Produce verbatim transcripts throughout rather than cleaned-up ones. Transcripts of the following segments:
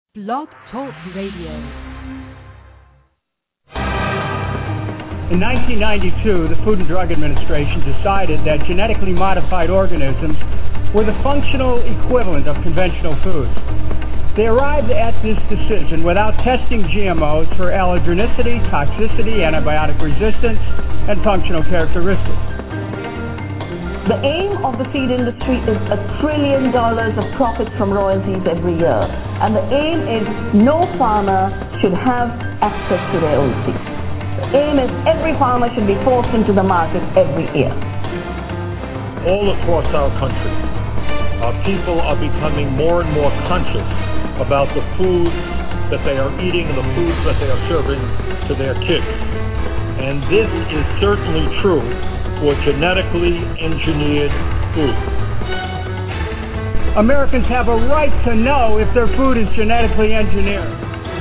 Blog Talk Radio. In nineteen ninety-two, the Food and Drug Administration decided that genetically modified organisms were the functional equivalent of conventional foods. They arrived at this decision without testing G M Os for allergenicity, toxicity, antibiotic resistance, and functional characteristics. The aim of the feed industry is a trillion dollars of profits from royalties every year. And the aim is no farmer should have access to their own seed. The aim is every farmer should be forced into the market every year. All across our country, our people are becoming more and more conscious about the foods that they are eating and the foods that they are serving to their kids. And this is certainly true for genetically engineered food. Americans have a right to know if their food is genetically engineered.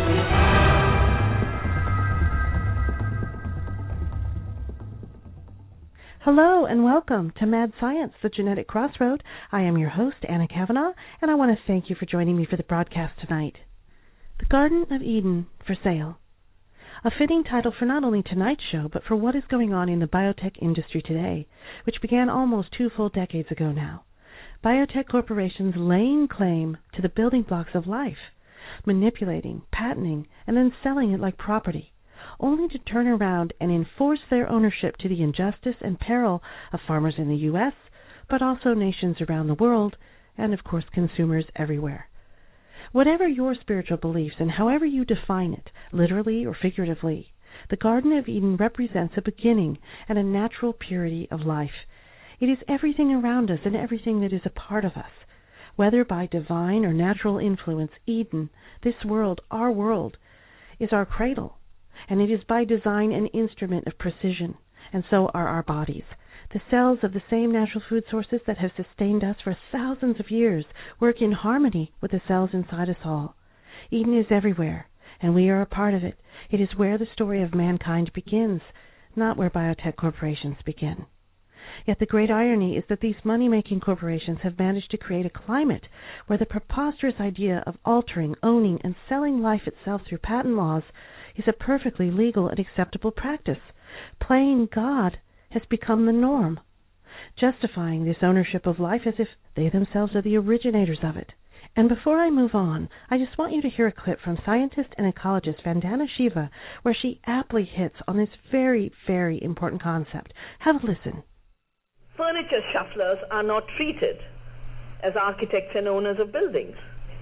Hello and welcome to Mad Science, the Genetic Crossroad. I am your host, Anna Kavanaugh, and I want to thank you for joining me for the broadcast tonight. The Garden of Eden for sale. A fitting title for not only tonight's show, but for what is going on in the biotech industry today, which began almost two full decades ago now. Biotech corporations laying claim to the building blocks of life, manipulating, patenting, and then selling it like property, only to turn around and enforce their ownership to the injustice and peril of farmers in the U S, but also nations around the world, and of course consumers everywhere. Whatever your spiritual beliefs and however you define it, literally or figuratively, the Garden of Eden represents a beginning and a natural purity of life. It is everything around us and everything that is a part of us. Whether by divine or natural influence, Eden, this world, our world, is our cradle, and it is by design an instrument of precision, and so are our bodies. The cells of the same natural food sources that have sustained us for thousands of years work in harmony with the cells inside us all. Eden is everywhere, and we are a part of it. It is where the story of mankind begins, not where biotech corporations begin. Yet the great irony is that these money-making corporations have managed to create a climate where the preposterous idea of altering, owning, and selling life itself through patent laws is a perfectly legal and acceptable practice. Playing God has become the norm, justifying this ownership of life as if they themselves are the originators of it. And before I move on, I just want you to hear a clip from scientist and ecologist Vandana Shiva, where she aptly hits on this very, very important concept. Have a listen. Furniture shufflers are not treated as architects and owners of buildings.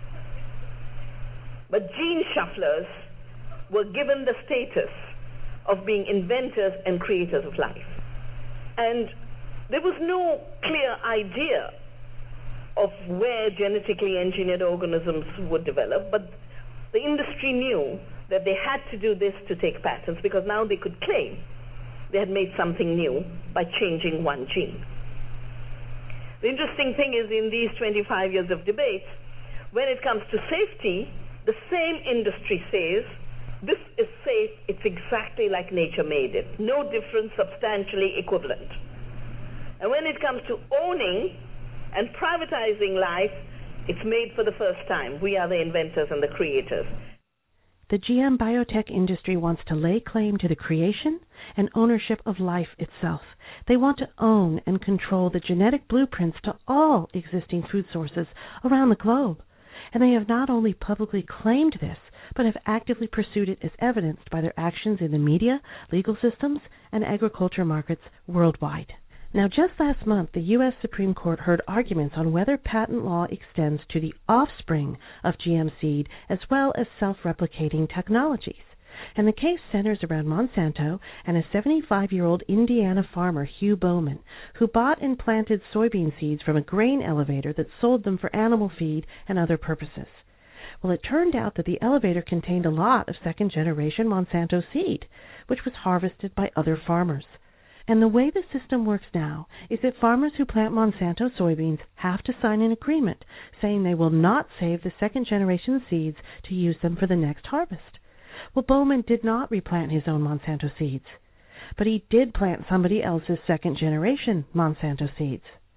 But gene shufflers were given the status of being inventors and creators of life. And there was no clear idea of where genetically engineered organisms would develop, but the industry knew that they had to do this to take patents, because now they could claim they had made something new by changing one gene. The interesting thing is, in these twenty-five years of debate, when it comes to safety, the same industry says, this is safe, it's exactly like nature made it. No difference, substantially equivalent. And when it comes to owning and privatizing life, it's made for the first time. We are the inventors and the creators. The G M biotech industry wants to lay claim to the creation and ownership of life itself. They want to own and control the genetic blueprints to all existing food sources around the globe. And they have not only publicly claimed this, but have actively pursued it as evidenced by their actions in the media, legal systems, and agriculture markets worldwide. Now, just last month, the U S Supreme Court heard arguments on whether patent law extends to the offspring of G M seed as well as self-replicating technologies. And the case centers around Monsanto and a seventy-five-year-old Indiana farmer, Hugh Bowman, who bought and planted soybean seeds from a grain elevator that sold them for animal feed and other purposes. Well, it turned out that the elevator contained a lot of second-generation Monsanto seed, which was harvested by other farmers. And the way the system works now is that farmers who plant Monsanto soybeans have to sign an agreement saying they will not save the second-generation seeds to use them for the next harvest. Well, Bowman did not replant his own Monsanto seeds, but he did plant somebody else's second-generation Monsanto seeds.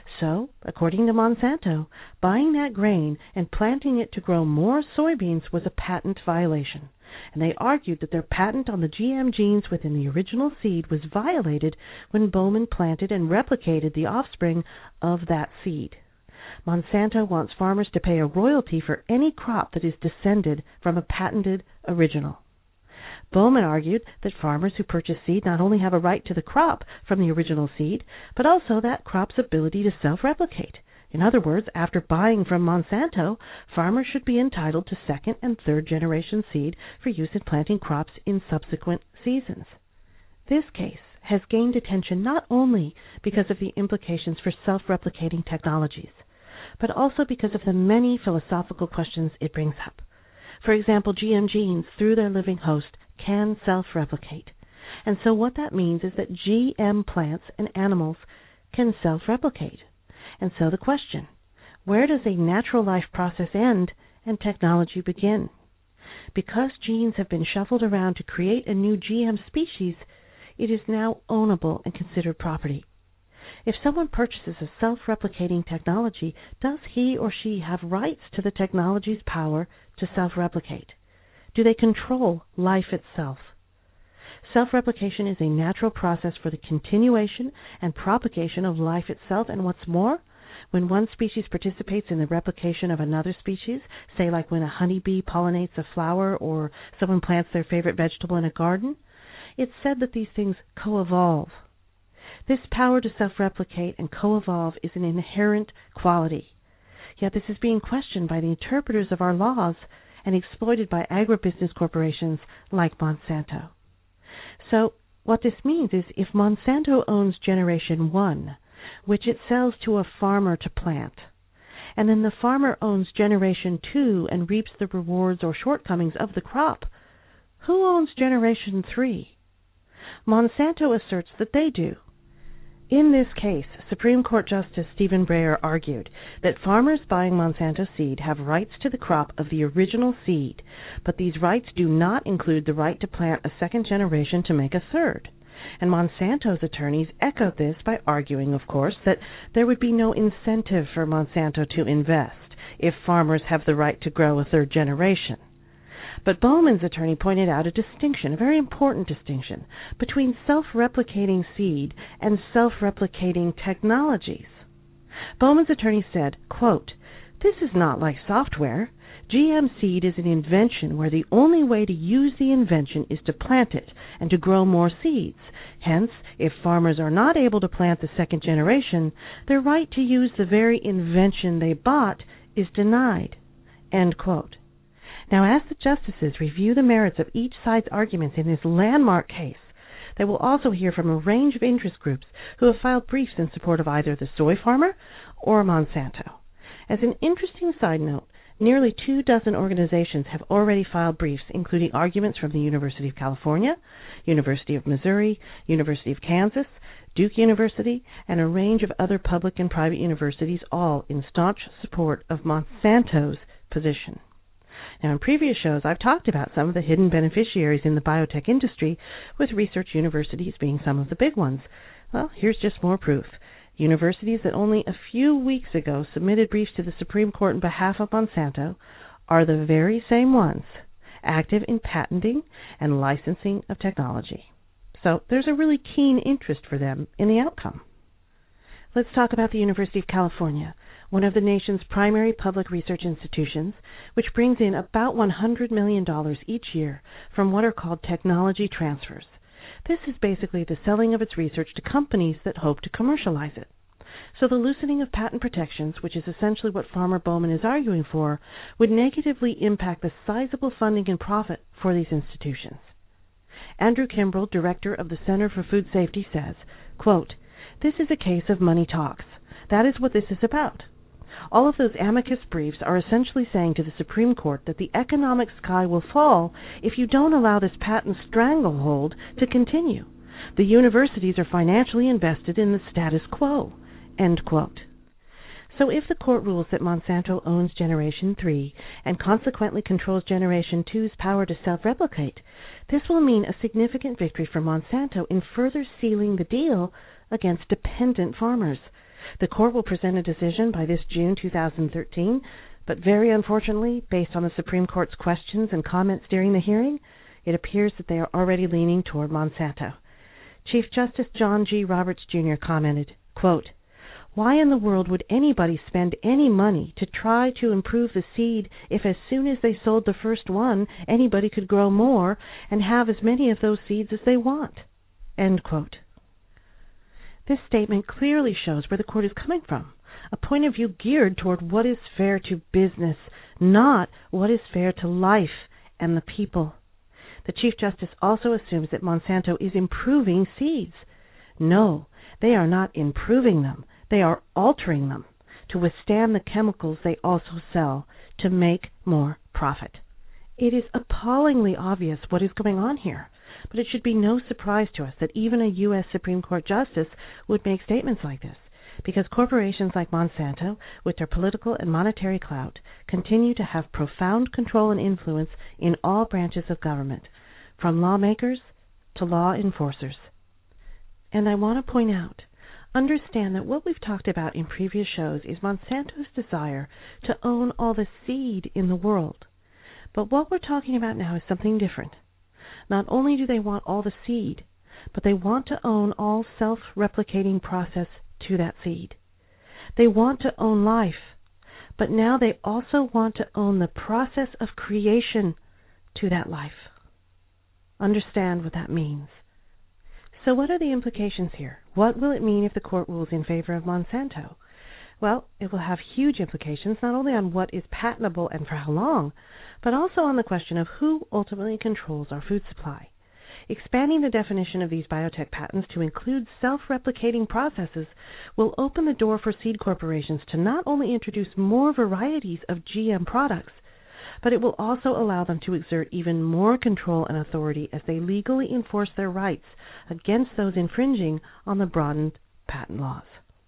So, according to Monsanto, buying that grain and planting it to grow more soybeans was a patent violation, and they argued that their patent on the G M genes within the original seed was violated when Bowman planted and replicated the offspring of that seed. Monsanto wants farmers to pay a royalty for any crop that is descended from a patented original. Bowman argued that farmers who purchase seed not only have a right to the crop from the original seed, but also that crop's ability to self-replicate. In other words, after buying from Monsanto, farmers should be entitled to second and third generation seed for use in planting crops in subsequent seasons. This case has gained attention not only because of the implications for self-replicating technologies, but also because of the many philosophical questions it brings up. For example, G M genes, through their living host, can self-replicate. And so what that means is that G M plants and animals can self-replicate. And so the question, where does a natural life process end and technology begin? Because genes have been shuffled around to create a new G M species, it is now ownable and considered property. If someone purchases a self-replicating technology, does he or she have rights to the technology's power to self-replicate? Do they control life itself? Self-replication is a natural process for the continuation and propagation of life itself, and what's more, when one species participates in the replication of another species, say like when a honeybee pollinates a flower or someone plants their favorite vegetable in a garden, it's said that these things co-evolve. This power to self-replicate and co-evolve is an inherent quality. Yet this is being questioned by the interpreters of our laws and exploited by agribusiness corporations like Monsanto. So what this means is if Monsanto owns Generation one, which it sells to a farmer to plant, and then the farmer owns Generation two and reaps the rewards or shortcomings of the crop, who owns Generation three? Monsanto asserts that they do. In this case, Supreme Court Justice Stephen Breyer argued that farmers buying Monsanto seed have rights to the crop of the original seed, but these rights do not include the right to plant a second generation to make a third. And Monsanto's attorneys echoed this by arguing, of course, that there would be no incentive for Monsanto to invest if farmers have the right to grow a third generation. But Bowman's attorney pointed out a distinction, a very important distinction, between self-replicating seed and self-replicating technologies. Bowman's attorney said, quote, "This is not like software. G M seed is an invention where the only way to use the invention is to plant it and to grow more seeds. Hence, if farmers are not able to plant the second generation, their right to use the very invention they bought is denied." End quote. Now, as the justices review the merits of each side's arguments in this landmark case, they will also hear from a range of interest groups who have filed briefs in support of either the soy farmer or Monsanto. As an interesting side note, nearly two dozen organizations have already filed briefs, including arguments from the University of California, University of Missouri, University of Kansas, Duke University, and a range of other public and private universities, all in staunch support of Monsanto's position. Now, in previous shows, I've talked about some of the hidden beneficiaries in the biotech industry, with research universities being some of the big ones. Well, here's just more proof. Universities that only a few weeks ago submitted briefs to the Supreme Court on behalf of Monsanto are the very same ones active in patenting and licensing of technology. So there's a really keen interest for them in the outcome. Let's talk about the University of California, one of the nation's primary public research institutions, which brings in about one hundred million dollars each year from what are called technology transfers. This is basically the selling of its research to companies that hope to commercialize it. So the loosening of patent protections, which is essentially what Farmer Bowman is arguing for, would negatively impact the sizable funding and profit for these institutions. Andrew Kimbrell, director of the Center for Food Safety, says, quote, "This is a case of money talks. That is what this is about. All of those amicus briefs are essentially saying to the Supreme Court that the economic sky will fall if you don't allow this patent stranglehold to continue. The universities are financially invested in the status quo." End quote. So if the court rules that Monsanto owns Generation three and consequently controls Generation two's power to self-replicate, this will mean a significant victory for Monsanto in further sealing the deal against dependent farmers. The court will present a decision by this June two thousand thirteen, but very unfortunately, based on the Supreme Court's questions and comments during the hearing, it appears that they are already leaning toward Monsanto. Chief Justice John G. Roberts, Junior commented, quote, "Why in the world would anybody spend any money to try to improve the seed if as soon as they sold the first one, anybody could grow more and have as many of those seeds as they want?" End quote. This statement clearly shows where the court is coming from, a point of view geared toward what is fair to business, not what is fair to life and the people. The Chief Justice also assumes that Monsanto is improving seeds. No, they are not improving them. They are altering them to withstand the chemicals they also sell to make more profit. It is appallingly obvious what is going on here, but it should be no surprise to us that even a U S Supreme Court justice would make statements like this, because corporations like Monsanto, with their political and monetary clout, continue to have profound control and influence in all branches of government, from lawmakers to law enforcers. And I want to point out, understand that what we've talked about in previous shows is Monsanto's desire to own all the seed in the world. But what we're talking about now is something different. Not only do they want all the seed, but they want to own all self-replicating process to that seed. They want to own life, but now they also want to own the process of creation to that life. Understand what that means. So what are the implications here? What will it mean if the court rules in favor of Monsanto? Well, it will have huge implications not only on what is patentable and for how long, but also on the question of who ultimately controls our food supply. Expanding the definition of these biotech patents to include self-replicating processes will open the door for seed corporations to not only introduce more varieties of G M products, but it will also allow them to exert even more control and authority as they legally enforce their rights against those infringing on the broadened patent laws.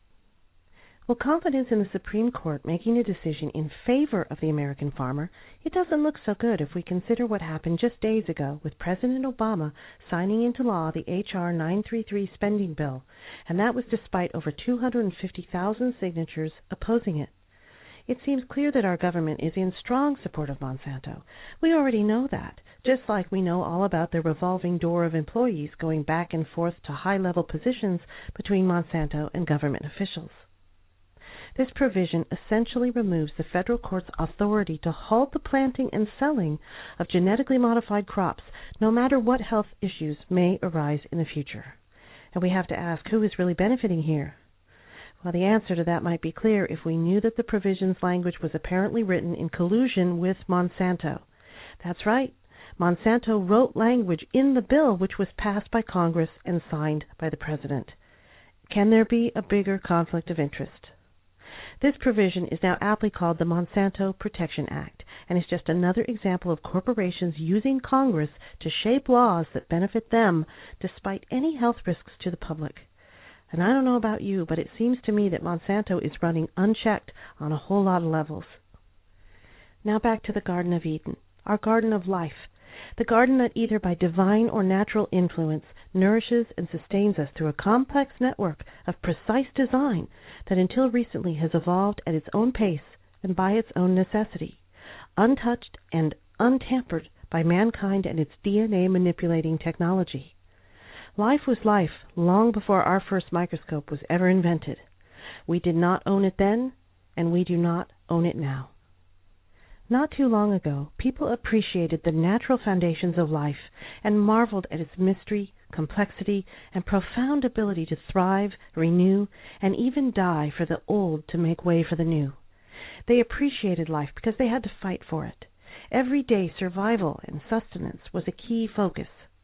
Well, confidence in the Supreme Court making a decision in favor of the American farmer, it doesn't look so good if we consider what happened just days ago with President Obama signing into law the H R nine thirty-three spending bill, and that was despite over two hundred fifty thousand signatures opposing it. It seems clear that our government is in strong support of Monsanto. We already know that, just like we know all about the revolving door of employees going back and forth to high-level positions between Monsanto and government officials. This provision essentially removes the federal court's authority to halt the planting and selling of genetically modified crops, no matter what health issues may arise in the future. And we have to ask, who is really benefiting here? Well, the answer to that might be clear if we knew that the provision's language was apparently written in collusion with Monsanto. That's right. Monsanto wrote language in the bill which was passed by Congress and signed by the President. Can there be a bigger conflict of interest? This provision is now aptly called the Monsanto Protection Act and is just another example of corporations using Congress to shape laws that benefit them despite any health risks to the public. And I don't know about you, but it seems to me that Monsanto is running unchecked on a whole lot of levels. Now back to the Garden of Eden, our garden of life, the garden that either by divine or natural influence nourishes and sustains us through a complex network of precise design that until recently has evolved at its own pace and by its own necessity, untouched and untampered by mankind and its D N A manipulating technology. Life was life long before our first microscope was ever invented. We did not own it then, and we do not own it now. Not too long ago, people appreciated the natural foundations of life and marveled at its mystery, complexity, and profound ability to thrive, renew, and even die for the old to make way for the new. They appreciated life because they had to fight for it. Everyday survival and sustenance was a key focus.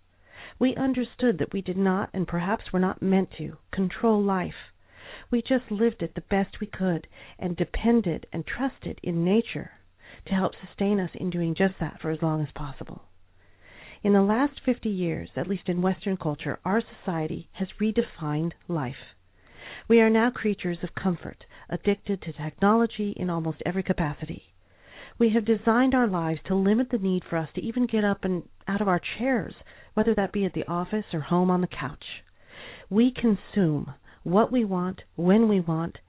We understood that we did not, and perhaps were not meant to, control life. We just lived it the best we could and depended and trusted in nature to help sustain us in doing just that for as long as possible. In the last fifty years, at least in Western culture, our society has redefined life. We are now creatures of comfort, addicted to technology in almost every capacity. We have designed our lives to limit the need for us to even get up and out of our chairs, whether that be at the office or home on the couch. We consume what we want, when we want,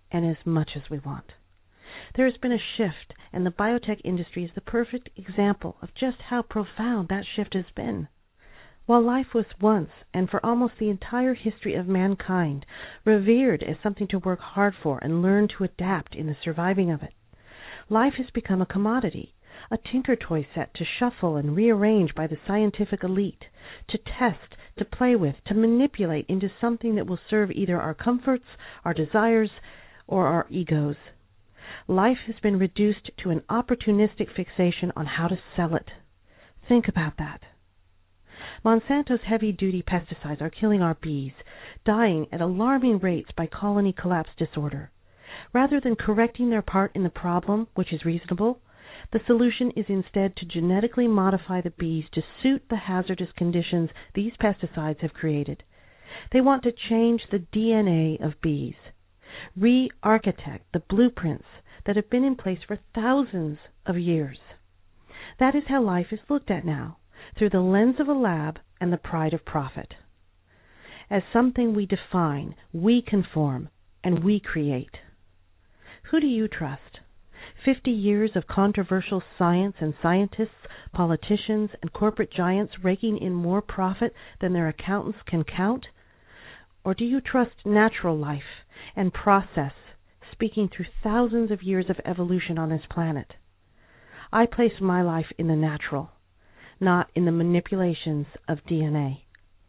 and as much as we want. There has been a shift, and the biotech industry is the perfect example of just how profound that shift has been. While life was once, and for almost the entire history of mankind, revered as something to work hard for and learn to adapt in the surviving of it, life has become a commodity, a tinker toy set to shuffle and rearrange by the scientific elite, to test, to play with, to manipulate into something that will serve either our comforts, our desires, or our egos. Life has been reduced to an opportunistic fixation on how to sell it. Think about that. Monsanto's heavy-duty pesticides are killing our bees, dying at alarming rates by colony collapse disorder. Rather than correcting their part in the problem, which is reasonable, the solution is instead to genetically modify the bees to suit the hazardous conditions these pesticides have created. They want to change the D N A of bees, re-architect the blueprints that have been in place for thousands of years. That is how life is looked at now, through the lens of a lab and the pride of profit. As something we define, we conform, and we create. Who do you trust? Fifty years of controversial science and scientists, politicians, and corporate giants raking in more profit than their accountants can count? Or do you trust natural life and process, speaking through thousands of years of evolution on this planet? I place my life in the natural, not in the manipulations of D N A.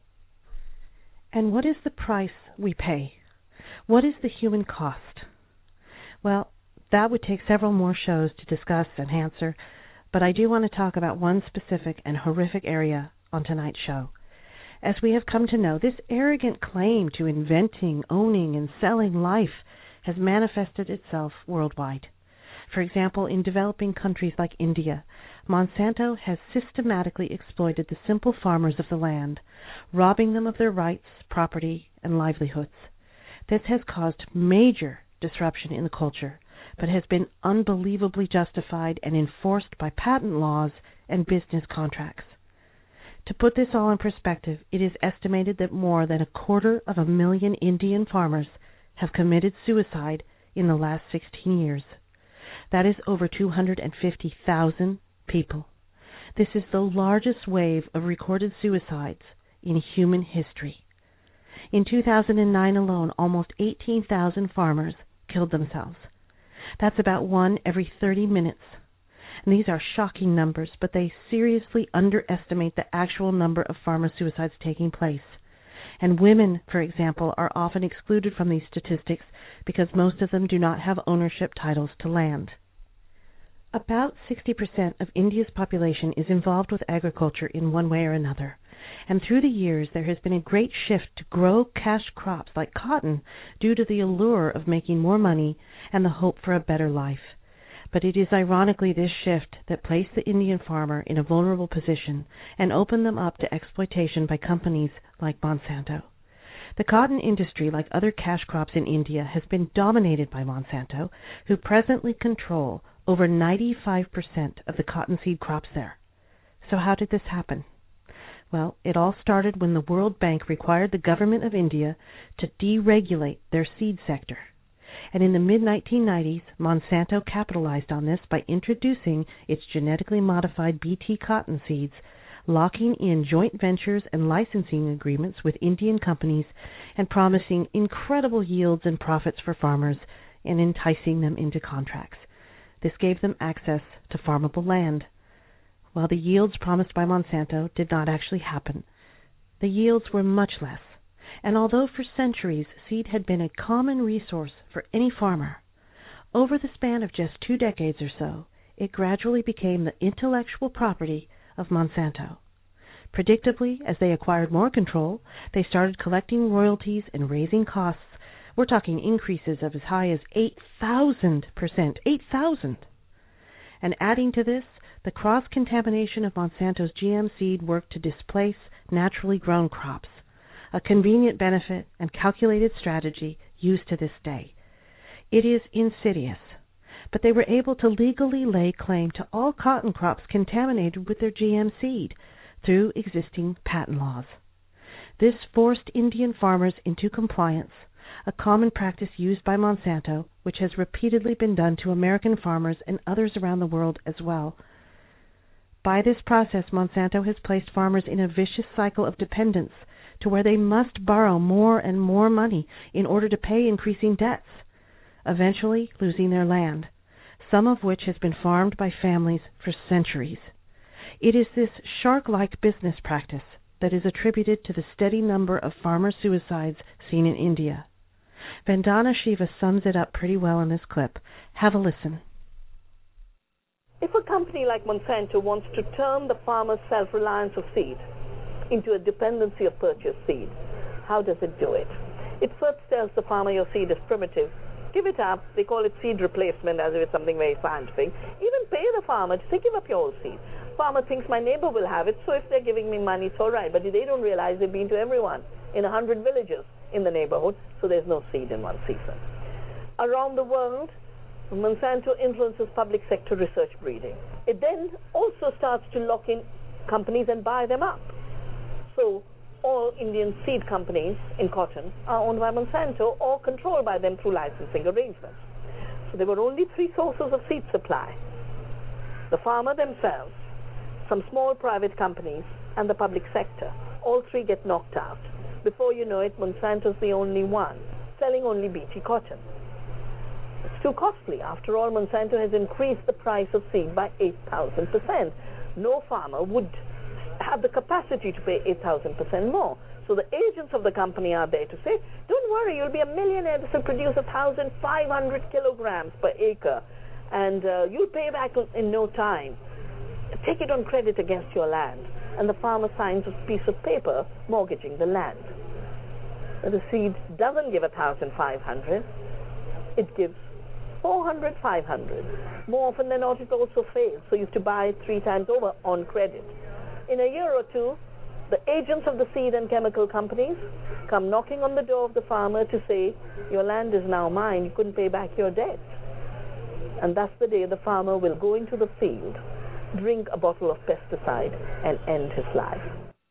And what is the price we pay? What is the human cost? Well, that would take several more shows to discuss and answer, but I do want to talk about one specific and horrific area on tonight's show. As we have come to know, this arrogant claim to inventing, owning, and selling life has manifested itself worldwide. For example, in developing countries like India, Monsanto has systematically exploited the simple farmers of the land, robbing them of their rights, property, and livelihoods. This has caused major disruption in the culture, but has been unbelievably justified and enforced by patent laws and business contracts. To put this all in perspective, it is estimated that more than a quarter of a million Indian farmers have committed suicide in the last sixteen years. That is over two hundred fifty thousand people. This is the largest wave of recorded suicides in human history. In two thousand nine alone, almost eighteen thousand farmers killed themselves. That's about one every thirty minutes. And these are shocking numbers, but they seriously underestimate the actual number of farmer suicides taking place. And women, for example, are often excluded from these statistics because most of them do not have ownership titles to land. About sixty percent of India's population is involved with agriculture in one way or another, and through the years there has been a great shift to grow cash crops like cotton due to the allure of making more money and the hope for a better life. But it is ironically this shift that placed the Indian farmer in a vulnerable position and opened them up to exploitation by companies like Monsanto. The cotton industry, like other cash crops in India, has been dominated by Monsanto, who presently control over ninety-five percent of the cottonseed crops there. So how did this happen? Well, it all started when the World Bank required the government of India to deregulate their seed sector. And in the mid nineteen nineties, Monsanto capitalized on this by introducing its genetically modified B T cotton seeds, locking in joint ventures and licensing agreements with Indian companies, and promising incredible yields and profits for farmers and enticing them into contracts. This gave them access to farmable land. While the yields promised by Monsanto did not actually happen, the yields were much less. And although for centuries seed had been a common resource for any farmer, over the span of just two decades or so, it gradually became the intellectual property of Monsanto. Predictably, as they acquired more control, they started collecting royalties and raising costs. We're talking increases of as high as eight thousand percent, eight thousand. And adding to this, the cross-contamination of Monsanto's G M seed worked to displace naturally grown crops, a convenient benefit and calculated strategy used to this day. It is insidious, but they were able to legally lay claim to all cotton crops contaminated with their G M seed through existing patent laws. This forced Indian farmers into compliance, a common practice used by Monsanto, which has repeatedly been done to American farmers and others around the world as well. By this process, Monsanto has placed farmers in a vicious cycle of dependence to where they must borrow more and more money in order to pay increasing debts, eventually losing their land, some of which has been farmed by families for centuries. It is this shark-like business practice that is attributed to the steady number of farmer suicides seen in India. Vandana Shiva sums it up pretty well in this clip. Have a listen. If a company like Monsanto wants to turn the farmer's self-reliance of seed into a dependency of purchased seed, how does it do it? It first tells the farmer your seed is primitive. Give it up. They call it seed replacement as if it's something very scientific. Even pay the farmer to say, give up your old seed. Farmer thinks my neighbor will have it, so if they're giving me money, it's all right. But they don't realize they've been to everyone in a hundred villages in the neighborhood, so there's no seed in one season. Around the world, Monsanto influences public sector research breeding. It then also starts to lock in companies and buy them up. So all Indian seed companies in cotton are owned by Monsanto or controlled by them through licensing arrangements. So there were only three sources of seed supply: the farmer themselves, some small private companies, and the public sector. All three get knocked out. Before you know it, Monsanto's the only one, selling only Bt cotton. It's too costly. After all, Monsanto has increased the price of seed by eight thousand percent. No farmer would have the capacity to pay eight thousand percent more. So the agents of the company are there to say, don't worry, you'll be a millionaire. This will produce one thousand five hundred kilograms per acre, and uh, you'll pay back in no time. Take it on credit against your land. And the farmer signs a piece of paper mortgaging the land. But the seed doesn't give one thousand five hundred. It gives four hundred, five hundred. More often than not, it also fails. So you have to buy it three times over on credit. In a year or two, the agents of the seed and chemical companies come knocking on the door of the farmer to say, your land is now mine, you couldn't pay back your debt. And that's the day the farmer will go into the field, drink a bottle of pesticide, and end his life.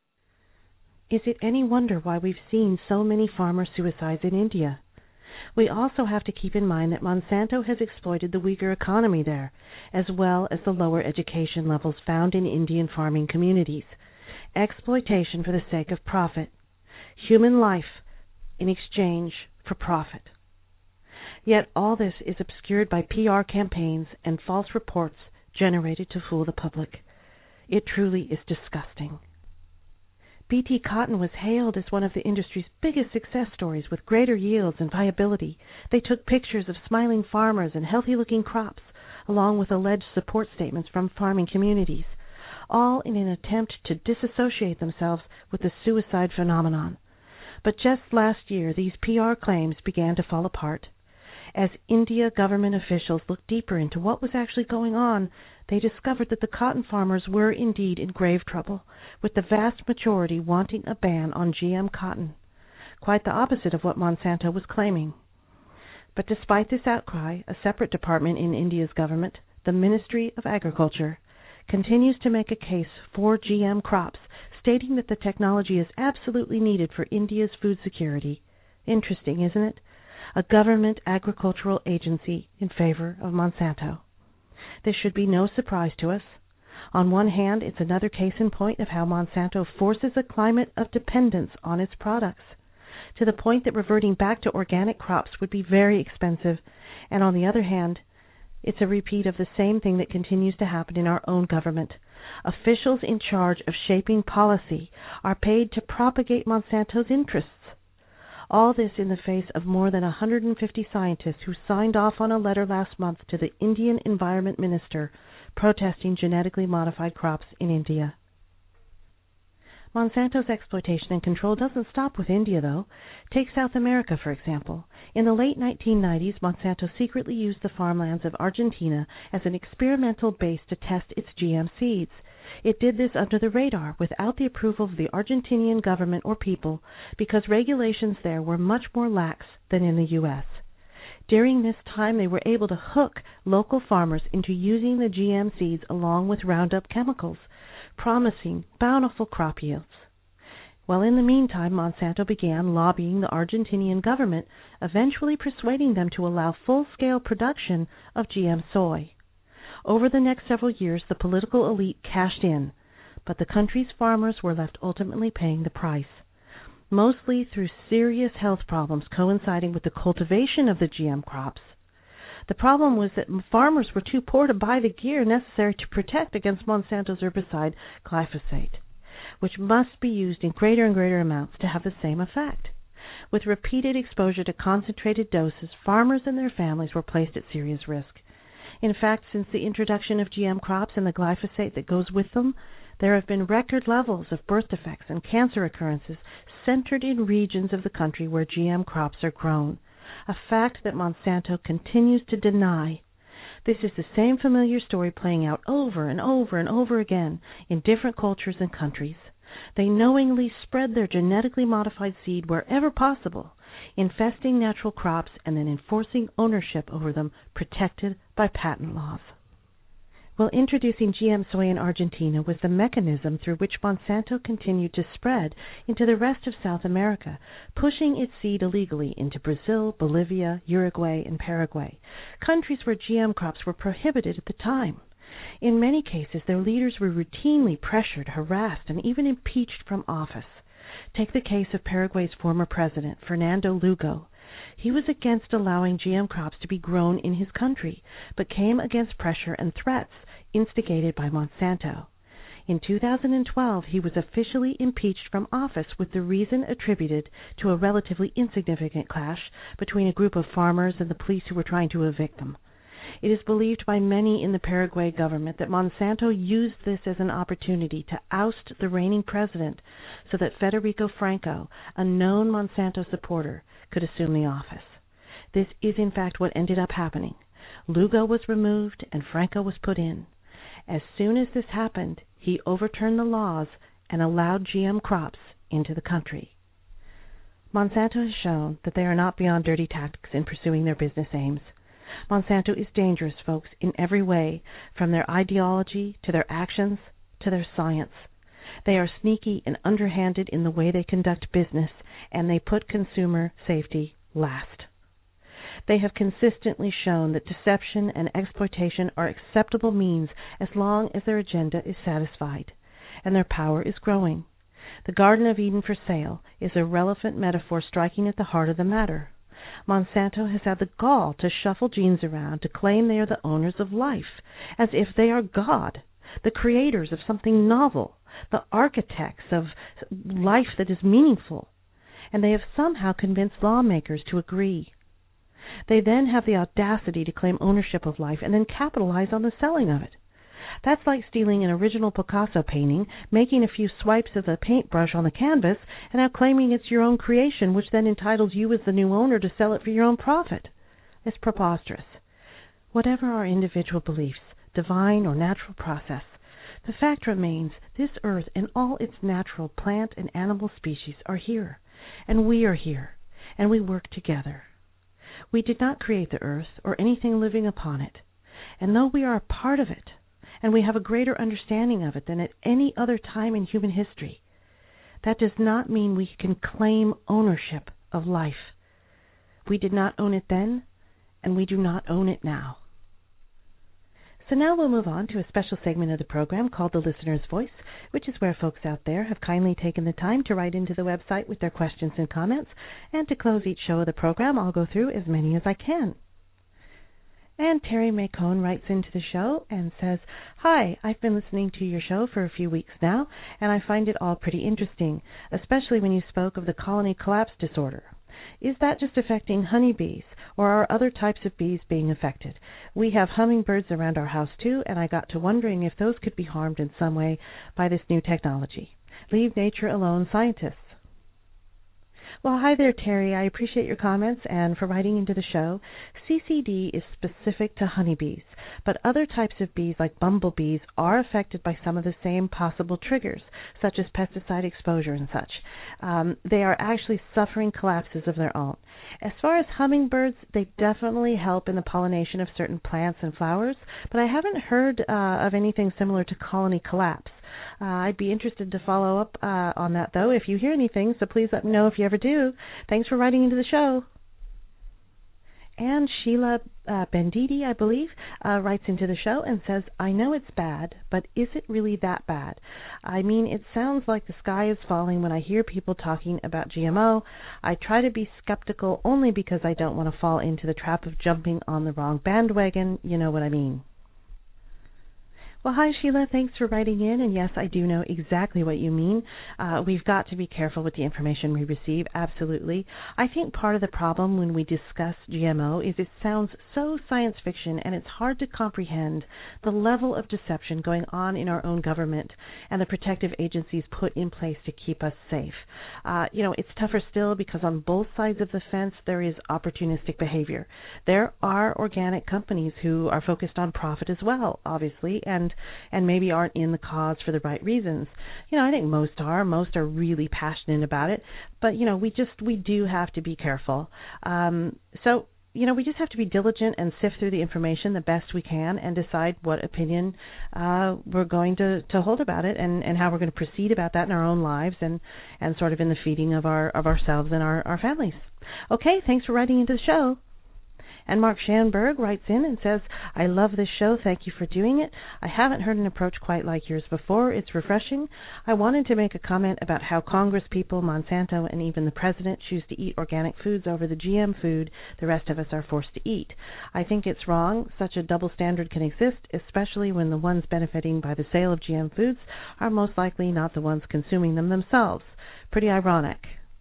Is it any wonder why we've seen so many farmer suicides in India? We also have to keep in mind that Monsanto has exploited the weaker economy there, as well as the lower education levels found in Indian farming communities. Exploitation for the sake of profit. Human life in exchange for profit. Yet all this is obscured by P R campaigns and false reports generated to fool the public. It truly is disgusting. Bt cotton was hailed as one of the industry's biggest success stories with greater yields and viability. They took pictures of smiling farmers and healthy-looking crops, along with alleged support statements from farming communities, all in an attempt to disassociate themselves with the suicide phenomenon. But just last year, these P R claims began to fall apart. As India government officials looked deeper into what was actually going on, they discovered that the cotton farmers were indeed in grave trouble, with the vast majority wanting a ban on G M cotton, quite the opposite of what Monsanto was claiming. But despite this outcry, a separate department in India's government, the Ministry of Agriculture, continues to make a case for G M crops, stating that the technology is absolutely needed for India's food security. Interesting, isn't it? A government agricultural agency in favor of Monsanto. This should be no surprise to us. On one hand, it's another case in point of how Monsanto forces a climate of dependence on its products, to the point that reverting back to organic crops would be very expensive, and on the other hand, it's a repeat of the same thing that continues to happen in our own government. Officials in charge of shaping policy are paid to propagate Monsanto's interests. All this in the face of more than one hundred fifty scientists who signed off on a letter last month to the Indian Environment Minister protesting genetically modified crops in India. Monsanto's exploitation and control doesn't stop with India, though. Take South America, for example. In the late nineteen nineties, Monsanto secretly used the farmlands of Argentina as an experimental base to test its G M seeds. It did this under the radar, without the approval of the Argentinian government or people, because regulations there were much more lax than in the U S During this time, they were able to hook local farmers into using the G M seeds along with Roundup chemicals, promising bountiful crop yields. Well, in the meantime, Monsanto began lobbying the Argentinian government, eventually persuading them to allow full-scale production of G M soy. Over the next several years, the political elite cashed in, but the country's farmers were left ultimately paying the price, mostly through serious health problems coinciding with the cultivation of the G M crops. The problem was that farmers were too poor to buy the gear necessary to protect against Monsanto's herbicide glyphosate, which must be used in greater and greater amounts to have the same effect. With repeated exposure to concentrated doses, farmers and their families were placed at serious risk. In fact, since the introduction of G M crops and the glyphosate that goes with them, there have been record levels of birth defects and cancer occurrences centered in regions of the country where G M crops are grown, a fact that Monsanto continues to deny. This is the same familiar story playing out over and over and over again in different cultures and countries. They knowingly spread their genetically modified seed wherever possible, infesting natural crops and then enforcing ownership over them, protected by patent laws. Well, introducing G M soy in Argentina was the mechanism through which Monsanto continued to spread into the rest of South America, pushing its seed illegally into Brazil, Bolivia, Uruguay, and Paraguay, countries where G M crops were prohibited at the time. In many cases, their leaders were routinely pressured, harassed, and even impeached from office. Take the case of Paraguay's former president, Fernando Lugo. He was against allowing G M crops to be grown in his country, but came against pressure and threats instigated by Monsanto. In two thousand twelve, he was officially impeached from office with the reason attributed to a relatively insignificant clash between a group of farmers and the police who were trying to evict them. It is believed by many in the Paraguay government that Monsanto used this as an opportunity to oust the reigning president so that Federico Franco, a known Monsanto supporter, could assume the office. This is in fact what ended up happening. Lugo was removed and Franco was put in. As soon as this happened, he overturned the laws and allowed G M crops into the country. Monsanto has shown that they are not beyond dirty tactics in pursuing their business aims. Monsanto is dangerous, folks, in every way, from their ideology to their actions to their science. They are sneaky and underhanded in the way they conduct business, and they put consumer safety last. They have consistently shown that deception and exploitation are acceptable means as long as their agenda is satisfied, and their power is growing. The Garden of Eden for sale is a relevant metaphor striking at the heart of the matter. Monsanto has had the gall to shuffle genes around to claim they are the owners of life, as if they are God, the creators of something novel, the architects of life that is meaningful, and they have somehow convinced lawmakers to agree. They then have the audacity to claim ownership of life and then capitalize on the selling of it. That's like stealing an original Picasso painting, making a few swipes of the paintbrush on the canvas, and now claiming it's your own creation, which then entitles you as the new owner to sell it for your own profit. It's preposterous. Whatever our individual beliefs, divine or natural process, the fact remains this earth and all its natural plant and animal species are here, and we are here, and we work together. We did not create the earth or anything living upon it, and though we are a part of it, and we have a greater understanding of it than at any other time in human history, that does not mean we can claim ownership of life. We did not own it then, and we do not own it now. So now we'll move on to a special segment of the program called The Listener's Voice, which is where folks out there have kindly taken the time to write into the website with their questions and comments, and to close each show of the program, I'll go through as many as I can. And Terry Macone writes into the show and says, "Hi, I've been listening to your show for a few weeks now, and I find it all pretty interesting, especially when you spoke of the colony collapse disorder. Is that just affecting honeybees, or are other types of bees being affected? We have hummingbirds around our house too, and I got to wondering if those could be harmed in some way by this new technology. Leave nature alone, scientists." Well, hi there, Terry. I appreciate your comments and for writing into the show. C C D is specific to honeybees, but other types of bees like bumblebees are affected by some of the same possible triggers, such as pesticide exposure and such. Um, they are actually suffering collapses of their own. As far as hummingbirds, they definitely help in the pollination of certain plants and flowers, but I haven't heard uh, of anything similar to colony collapse. Uh, I'd be interested to follow up uh, on that, though, if you hear anything, so please let me know if you ever do. Thanks for writing into the show. And Sheila uh, Benditi, I believe, uh, writes into the show and says, I know it's bad, but is it really that bad? I mean, it sounds like the sky is falling when I hear people talking about G M O. I try to be skeptical only because I don't want to fall into the trap of jumping on the wrong bandwagon. You know what I mean. Well, hi, Sheila. Thanks for writing in. And yes, I do know exactly what you mean. Uh, we've got to be careful with the information we receive. Absolutely. I think part of the problem when we discuss G M O is it sounds so science fiction, and it's hard to comprehend the level of deception going on in our own government and the protective agencies put in place to keep us safe. Uh, you know, it's tougher still because on both sides of the fence there is opportunistic behavior. There are organic companies who are focused on profit as well, obviously, and and maybe aren't in the cause for the right reasons. You know, I think most are. Most are really passionate about it. But, you know, we just, we do have to be careful. Um, so, you know, we just have to be diligent and sift through the information the best we can and decide what opinion uh, we're going to, to hold about it and, and how we're going to proceed about that in our own lives and, and sort of in the feeding of our of ourselves and our, our families. Okay, thanks for writing into the show. And Mark Schanberg writes in and says, I love this show. Thank you for doing it. I haven't heard an approach quite like yours before. It's refreshing. I wanted to make a comment about how Congress people, Monsanto, and even the President choose to eat organic foods over the G M food the rest of us are forced to eat. I think it's wrong. Such a double standard can exist, especially when the ones benefiting by the sale of G M foods are most likely not the ones consuming them themselves. Pretty ironic.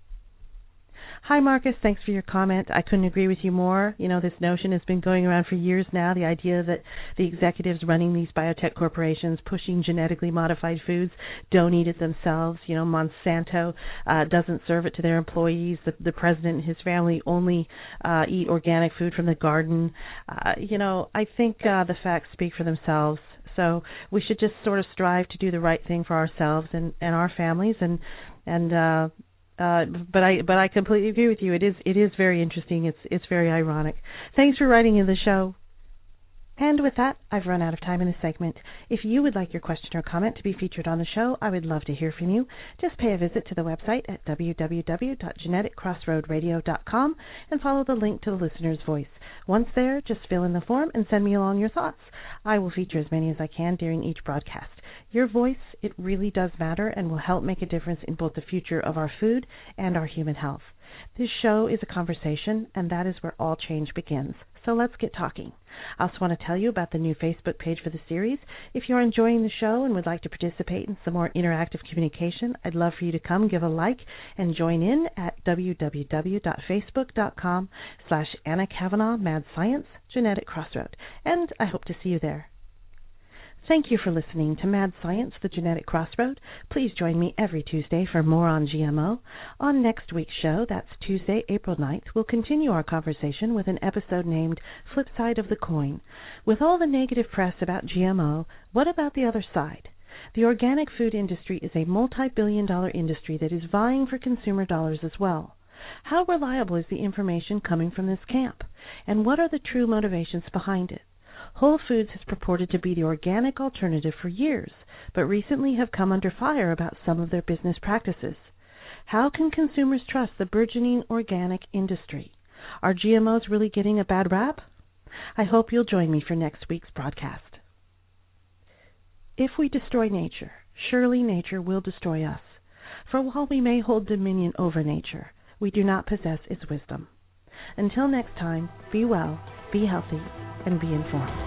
Hi, Marcus. Thanks for your comment. I couldn't agree with you more. You know, this notion has been going around for years now, the idea that the executives running these biotech corporations pushing genetically modified foods don't eat it themselves. You know, Monsanto uh, doesn't serve it to their employees. The, the president and his family only uh, eat organic food from the garden. Uh, you know, I think uh, the facts speak for themselves. So we should just sort of strive to do the right thing for ourselves and, and our families and, and, uh, Uh, but I but I completely agree with you. It is it is very interesting. It's it's very ironic. Thanks for writing in the show. And with that, I've run out of time in this segment. If you would like your question or comment to be featured on the show, I would love to hear from you. Just pay a visit to the website at w w w dot genetic crossroad radio dot com and follow the link to the listener's voice. Once there, just fill in the form and send me along your thoughts. I will feature as many as I can during each broadcast. Your voice, it really does matter and will help make a difference in both the future of our food and our human health. This show is a conversation, and that is where all change begins. So let's get talking. I also want to tell you about the new Facebook page for the series. If you're enjoying the show and would like to participate in some more interactive communication, I'd love for you to come give a like and join in at w w w dot facebook dot com slash Anna Kavanagh Mad Science Genetic Crossroad. And I hope to see you there. Thank you for listening to Mad Science, the Genetic Crossroad. Please join me every Tuesday for more on G M O. On next week's show, that's Tuesday, April ninth, we'll continue our conversation with an episode named Flip Side of the Coin. With all the negative press about G M O, what about the other side? The organic food industry is a multi-billion dollar industry that is vying for consumer dollars as well. How reliable is the information coming from this camp? And what are the true motivations behind it? Whole Foods has purported to be the organic alternative for years, but recently have come under fire about some of their business practices. How can consumers trust the burgeoning organic industry? Are G M Os really getting a bad rap? I hope you'll join me for next week's broadcast. If we destroy nature, surely nature will destroy us. For while we may hold dominion over nature, we do not possess its wisdom. Until next time, be well, be healthy, and be informed.